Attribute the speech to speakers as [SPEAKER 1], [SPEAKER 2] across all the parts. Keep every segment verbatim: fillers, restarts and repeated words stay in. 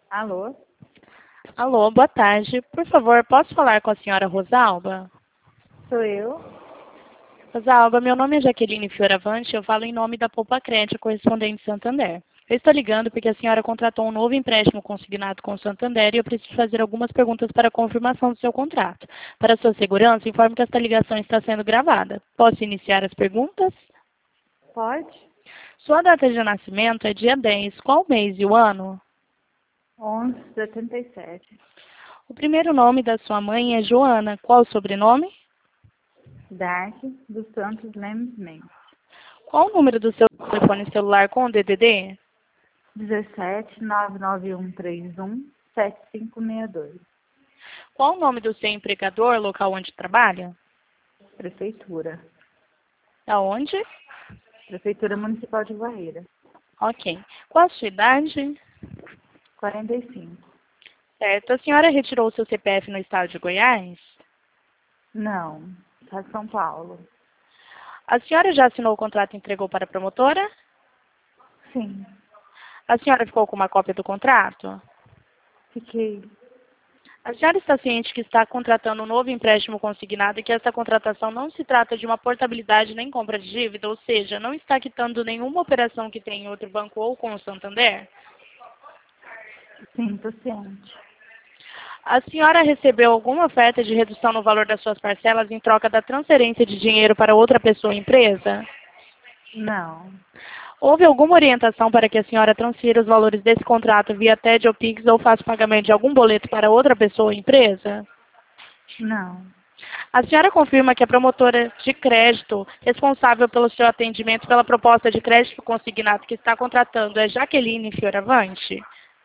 [SPEAKER 1] Alô?
[SPEAKER 2] Alô, boa tarde. Por favor, posso falar com a senhora Rosalba?
[SPEAKER 1] Sou eu?
[SPEAKER 2] Rosalba, meu nome é Jaqueline Fioravante, eu falo em nome da Poupa Crédito Correspondente Santander. Eu estou ligando porque a senhora contratou um novo empréstimo consignado com o Santander e eu preciso fazer algumas perguntas para a confirmação do seu contrato. Para sua segurança, informo que esta ligação está sendo gravada. Posso iniciar as perguntas?
[SPEAKER 1] Pode?
[SPEAKER 2] Sua data de nascimento é dia dez. Qual mês e o ano?
[SPEAKER 1] onze de setenta e sete.
[SPEAKER 2] O primeiro nome da sua mãe é Joana. Qual o sobrenome?
[SPEAKER 1] Dark dos Santos Lemes Mendes.
[SPEAKER 2] Qual o número do seu telefone celular com o D D D?
[SPEAKER 1] dezessete, nove nove um três um, sete cinco seis dois.
[SPEAKER 2] Qual o nome do seu empregador, local onde trabalha?
[SPEAKER 1] Prefeitura.
[SPEAKER 2] Aonde?
[SPEAKER 1] Prefeitura Municipal de Guaíra.
[SPEAKER 2] Ok. Qual a sua idade?
[SPEAKER 1] quarenta e cinco.
[SPEAKER 2] Certo. A senhora retirou o seu C P F no estado de Goiás?
[SPEAKER 1] Não. Está de São Paulo.
[SPEAKER 2] A senhora já assinou o contrato e entregou para a promotora?
[SPEAKER 1] Sim.
[SPEAKER 2] A senhora ficou com uma cópia do contrato?
[SPEAKER 1] Fiquei.
[SPEAKER 2] A senhora está ciente que está contratando um novo empréstimo consignado e que essa contratação não se trata de uma portabilidade nem compra de dívida, ou seja, não está quitando nenhuma operação que tem em outro banco ou com o Santander?
[SPEAKER 1] Sim, estou ciente.
[SPEAKER 2] A senhora recebeu alguma oferta de redução no valor das suas parcelas em troca da transferência de dinheiro para outra pessoa ou empresa?
[SPEAKER 1] Não.
[SPEAKER 2] Houve alguma orientação para que a senhora transfira os valores desse contrato via T E D ou Pix ou faça o pagamento de algum boleto para outra pessoa ou empresa?
[SPEAKER 1] Não.
[SPEAKER 2] A senhora confirma que a promotora de crédito responsável pelo seu atendimento pela proposta de crédito consignado que está contratando é Jaqueline Fioravante?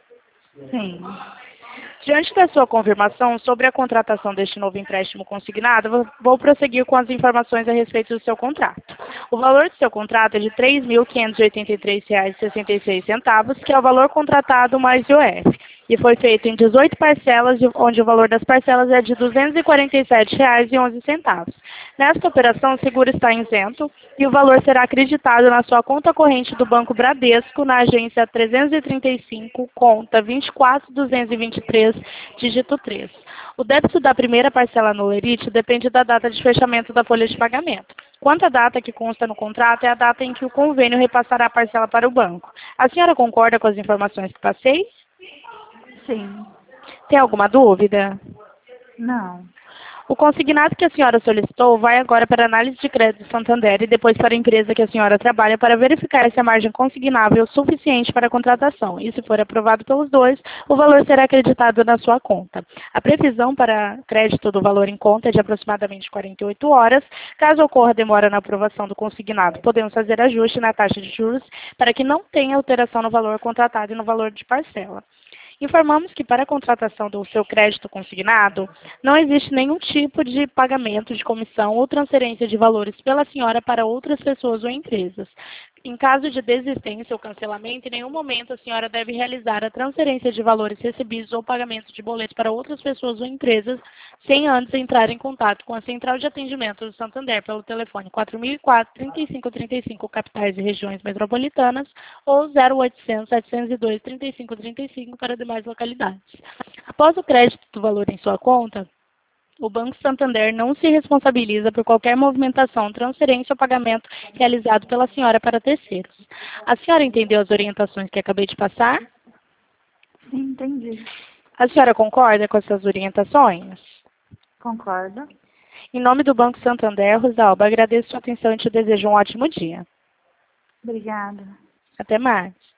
[SPEAKER 1] Sim.
[SPEAKER 2] Diante da sua confirmação sobre a contratação deste novo empréstimo consignado, vou- vou prosseguir com as informações a respeito do seu contrato. O valor do seu contrato é de três mil quinhentos e oitenta e três reais e sessenta e seis centavos, que é o valor contratado mais I O F, e foi feito em dezoito parcelas, de- onde o valor das parcelas é de duzentos e quarenta e sete reais e onze centavos. Nesta operação, o seguro está isento e o valor será acreditado na sua conta corrente do Banco Bradesco, na agência trezentos e trinta e cinco, conta vinte e quatro mil duzentos e vinte e três, dígito três. O débito da primeira parcela no lerite depende da data de fechamento da folha de pagamento. Quanto à data que consta no contrato, é a data em que o convênio repassará a parcela para o banco. A senhora concorda com as informações que passei?
[SPEAKER 1] Sim.
[SPEAKER 2] Tem alguma dúvida?
[SPEAKER 1] Não.
[SPEAKER 2] O consignado que a senhora solicitou vai agora para a análise de crédito do Santander e depois para a empresa que a senhora trabalha para verificar se a margem consignável é suficiente para a contratação. E se for aprovado pelos dois, o valor será acreditado na sua conta. A previsão para crédito do valor em conta é de aproximadamente quarenta e oito horas. Caso ocorra demora na aprovação do consignado, podemos fazer ajuste na taxa de juros para que não tenha alteração no valor contratado e no valor de parcela. Informamos que para a contratação do seu crédito consignado, não existe nenhum tipo de pagamento de comissão ou transferência de valores pela senhora para outras pessoas ou empresas. Em caso de desistência ou cancelamento, em nenhum momento a senhora deve realizar a transferência de valores recebidos ou pagamento de boletos para outras pessoas ou empresas, sem antes entrar em contato com a Central de Atendimento do Santander pelo telefone quatro mil e quatro, trinta e cinco trinta e cinco, capitais e regiões metropolitanas, ou zero oitocentos, setecentos e dois, trinta e cinco trinta e cinco para demais localidades. Após o crédito do valor em sua conta, o Banco Santander não se responsabiliza por qualquer movimentação, transferência ou pagamento realizado pela senhora para terceiros. A senhora entendeu as orientações que acabei de passar?
[SPEAKER 1] Sim, entendi.
[SPEAKER 2] A senhora concorda com essas orientações?
[SPEAKER 1] Concordo.
[SPEAKER 2] Em nome do Banco Santander, Rosalba, agradeço sua atenção e te desejo um ótimo dia.
[SPEAKER 1] Obrigada.
[SPEAKER 2] Até mais.